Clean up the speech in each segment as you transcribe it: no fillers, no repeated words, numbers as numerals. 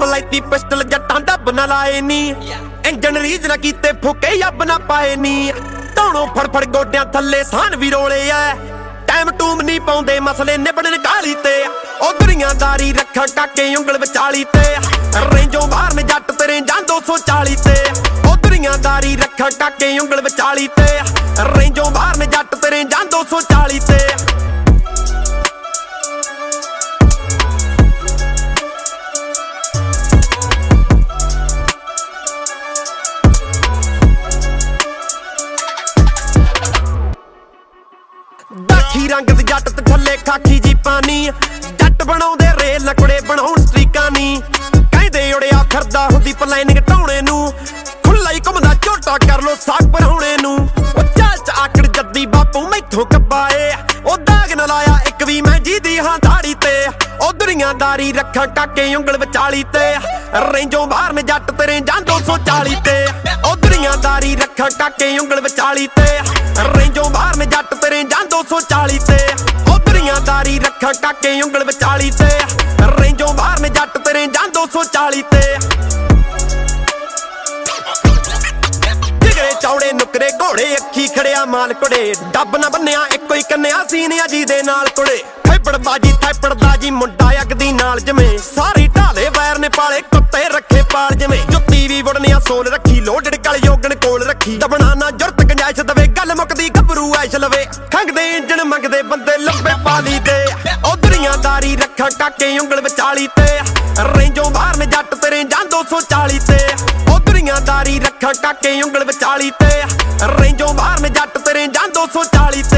ਬਲੈਤੀ pistol ਜੱਟਾਂ ਡੱਬ ਨਾ ਲਾਏ ਨੀ ਇੰਜਣ ਰੀਜ ਨਾ ਕੀਤੇ ਫੁਕੇ ਅੱਬ ਨਾ ਪਾਏ ਨੀ ਧੌਣੋਂ ਫੜ ਗੋਡਿਆਂ ਥੱਲੇ ਸਾਨ ਵੀ ਰੋਲੇ ਐ ਟਾਈਮ ਟੂਮ ਨਹੀਂ ਪਾਉਂਦੇ ਮਸਲੇ ਨਿਬੜਨ ਕਾਲੀ ਤੇ ਉਹ ਦੁਨੀਆਦਾਰੀ ਰੱਖਾਂ ਕਾਕੇ ਉਂਗਲ ਵਿਚਾਲੀ ਤੇ ਰੇਂਜੋਂ ਬਾਹਰ ਨੇ ਜੱਟ ਤੇਰੇ ਜਾਂ 240 ਤੇ ਉਹ ਦੁਨੀਆਦਾਰੀ ਰੱਖਾਂ ਕਾਕੇ ਉਂਗਲ ਵਿਚਾਲੀ ਤੇ ਰੇਂਜੋਂ ਬਾਹਰ ਨੇ ਜੱਟ ਤੇਰੇ ਜਾਂ 240 ਤੇ ਦਾਖੀ ਰੰਗ ਦੇ ਜੱਟ ਤੇ ਥੱਲੇ ਖਾਕੀ ਜੀ ਪਾਨੀ ਜੱਟ ਬਣਾਉਂਦੇ ਰੇਲ ਨਕੜੇ ਬਣਾਉਣ ਸਟ੍ਰੀਕਾਂ ਨੀ ਕਹਿੰਦੇ ਉੜਿਆ ਫਿਰਦਾ ਹੁੰਦੀ ਪਲਾਨਿੰਗ ਢਾਉਣੇ ਨੂੰ ਖੁੱਲਾ ਹੀ ਘੁੰਮਦਾ ਝੋਟਾ ਕਰ ਲੋ ਸਾਗ ਭਰਾਉਣੇ ਨੂੰ ਉਹ ਚਾਲ ਚ ਆਕੜ ਜੱਦੀ ਬਾਪੂ ਮੈਥੋਂ ਕੱਬਾਏ ਉਹ ਦਾਗ ਨਾ ਲਾਇਆ ਇੱਕ ਵੀ ਮੈਂ ਜੀਦੀ ਹਾਂ ਦਾੜੀ ਤੇ ਉਹ ਦੁਨੀਆਦਾਰੀ ਰੱਖਾਂ ਕਾਕੇ ਉਂਗਲ ਵਿਚਾਲੀ ਤੇ ਰੇਂਜੋਂ ਬਾਹਰ ਨੇ ਜੱਟ ਤੇਰੇ ਜਾਂ 240 ਤੇ ਉਹ ਦੁਨੀਆਦਾਰੀ ਰੱਖਾਂ ਕਾਕੇ ਉਂਗਲ ਵਿਚਾਲੀ ਤੇ ਰੇਂਜੋਂ ਬਾਹਰ ਨੇ ਜੱਟ ਤੇਰੇ ਜਾਂ 240 ਤੇ ਉਹ ਦੁਨੀਆਦਾਰੀ ਰੱਖਾਂ ਕਾਕੇ ਉਂਗਲ ਵਿਚਾਲੀ ਤੇ ਰੇਂਜੋਂ ਬਾਹਰ ਨੇ ਜੱਟ ਤੇਰੇ ਜਾਂ 240 ਤੇ ਜਿਗਰੇ ਚੌੜੇ ਨੁਕਰੇ ਘੋੜੇ ਅੱਖੀ ਖੜਿਆ ਮਾਲ ਕੁੜੇ ਡੱਬ ਨਾ ਬੰਨਿਆ ਇੱਕੋ ਹੀ ਕੰਨਿਆ ਸੀਨਿਆ ਜੀ ਦੇ ਨਾਲ ਕੁੜੇ ਥੈਪੜਬਾਜੀ ਥੈਪੜਦਾ ਜੀ ਮੁੰਡਾ ਅੱਗ ਦੀ ਨਾਲ ਜਿਵੇਂ ਸਾਰੀ ਢਾਲੇ ਵੈਰ ਨੇ ਪਾਲੇ ਕੁੱਤੇ ਰੱਖੇ ਪਾਲ ਜਿਵੇਂ ਜੁੱਤੀ ਵੀ ਵੜਨਿਆ ਸੋਲ ਰੱਖੀ ਲੋਡਡ ਕਲ ਯੋਗਣ ਕੋਲ ਰੱਖੀ ਦਬਣਾ ਨਾ ਜੁਰਤ ਗੰਜਾਇਸ਼ ਦਵੇ ਗੱਲ ਮੁੱਕਦੀ ਗੱਭਰੂ ਐਸ਼ ਲਵੇ ਖੰਗਦੇ ਇੰਜਣ ਮੰਗਦੇ ਬੰਦੇ ਲੱਭੇ ਪਾਲੀ ਦੇ ਉਹ ਦੁਨੀਆਦਾਰੀ ਰੱਖਾਂ ਕਾਕੇ ਉਂਗਲ ਵਿਚਾਲੀ ਤੇ ਰੇਂਜੋਂ ਬਾਹਰ ਨੇ ਜੱਟ ਤੇਰੇ ਜਾਂ 240 ਤੇ ਉਹ ਦੁਨੀਆਦਾਰੀ ਰੱਖਾਂ ਕਾਕੇ ਉਂਗਲ ਵਿਚਾਲੀ ਤੇ ਰੇਂਜੋਂ ਬਾਹਰ ਨੇ ਜੱਟ ਤੇਰੇ ਜਾਂ 240 ਤੇ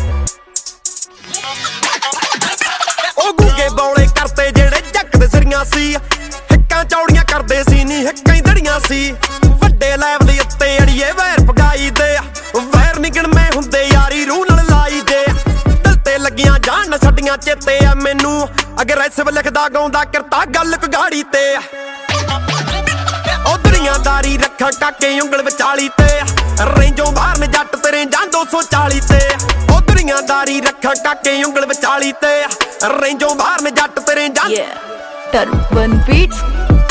ਉਹ ਗੂਗੇ ਬੌਲੇ ਕਰਤੇ ਜਿਹੜੇ ਜੱਕ ਦੇ ਸਿਰੀਆਂ ਸੀ ਹਿੱਕਾਂ ਚੌੜੀਆਂ ਕਰਦੇ ਸੀ ਨੀ ਹਿੱਕਾਂ ਹੀ ਦੜੀਆਂ ਸੀ ਵੱਡੇ ਲੈਵਲ ਦੇ ਉੱਤੇ ਅੜੀਏ ਵੈਰ ਪਗਾਈ ਦੇ ਵੈਰ ਨਿਗਣ ਮੈਂ ਹੁੰਦੇ ਯਾਰੀ ਰੂਹ ਨਾਲ ਲਾਈ ਦੇ ਦਿਲ ਤੇ ਲੱਗੀਆਂ ਜਾਣ ਨਾ ਛੱਡੀਆਂ ਚੇਤੇ ਆ ਮੈਨੂੰ ਅਗਰੈਸਿਵ ਲਿਖਦਾ ਗਾਉਂਦਾ ਕਰਤਾ ਗੱਲ ਕਗਾੜੀ ਤੇ ਉਹ ਦੁਨੀਆਦਾਰੀ ਰੱਖਾਂ ਕਾਕੇ ਉਂਗਲ ਵਿਚਾਲੀ ਤੇ ਰੇਂਜੋਂ ਬਾਹਰ ਨੇ ਜੱਟ ਤੇਰੇ ਜਾਂ 240 ਤੇ ਉਹ ਦੁਨੀਆਦਾਰੀ ਰੱਖਾਂ ਕਾਕੇ ਉਂਗਲ ਵਿਚਾਲੀ ਤੇ ਰੇਂਜੋਂ ਬਾਹਰ ਨੇ ਜੱਟ ਤੇਰੇ ਜਾਂ Turban Beats